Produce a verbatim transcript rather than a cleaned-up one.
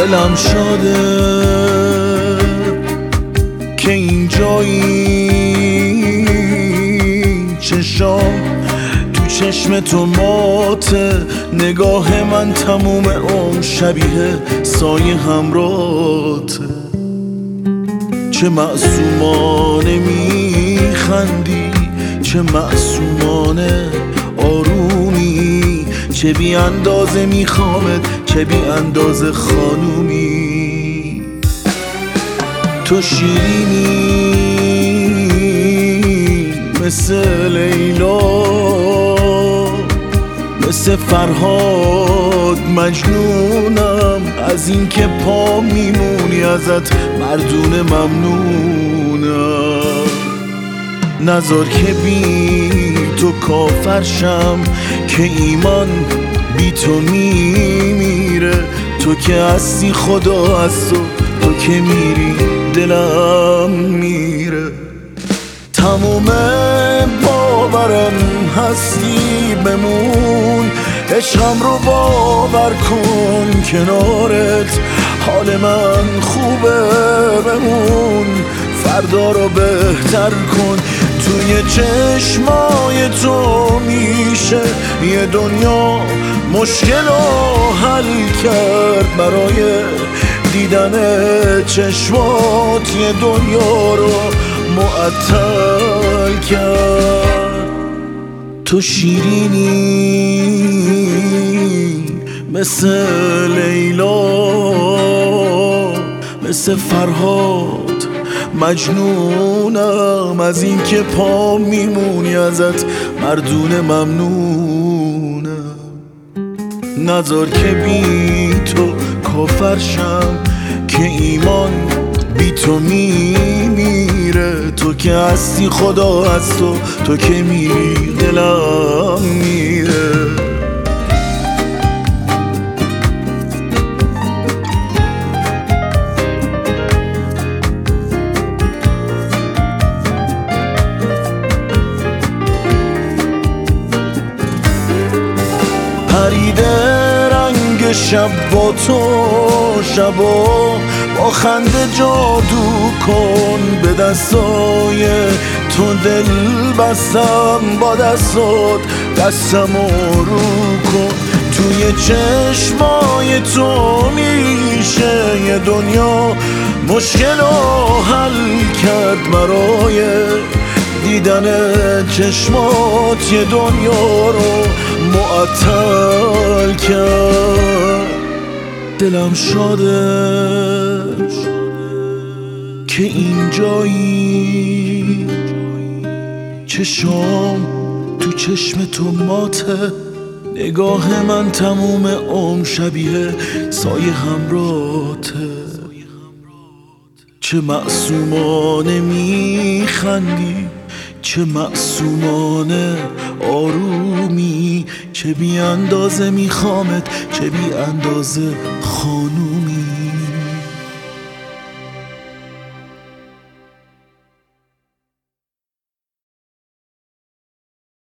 دلم شاده که اینجایی، چشام تو چشم تو ماته، نگاه من تموم عمر شبیه سایه همراته. چه معصومانه میخندی، چه معصومانه آرومی، چه بی اندازه میخوامت، چه بی اندازه خانومی. تو شیرینی مثل لیلا، مثل فرهاد مجنونم از این که پا میمونی ازت مردونه ممنونم. نذار که بی تو کافرشم، که ایمان بی تو میمیره. تو که هستی خدا از تو، تو که میری دلم میره. تموم باورم هستی بمون، عشقم رو باور کن کنارت، حال من خوبه بمون، فردا رو بهتر کن. توی چشمای تو میشه یه دنیا مشکل رو حل کرد، برای دیدن چشمات یه دنیا رو معطل کرد. تو شیرینی مثل لیلا، مثل فرهاد مجنونم از این که پا میمونی ازت مردونه ممنونم. نذار که بی تو کافرشم، که ایمان بی تو میمیره. تو که هستی خدا از تو، تو که میری دلم میره. پریده رنگ شب با تو، شبا با خنده جادو کن. به دستای تو دل بستم، با دستات دستمو رو کن. توی چشمای تو میشه یه دنیا مشکل رو حل کرد، برای دیدن چشمات یه دنیا رو معطل کرد. دلم شاده که اینجایی، چشام تو چشم تو ماته، نگاه من تموم عمر شبیه سایه همراته. چه معصومانه میخندی، چه معصومانه آرومی، چه بی اندازه میخوامت، چه بی اندازه خانومی.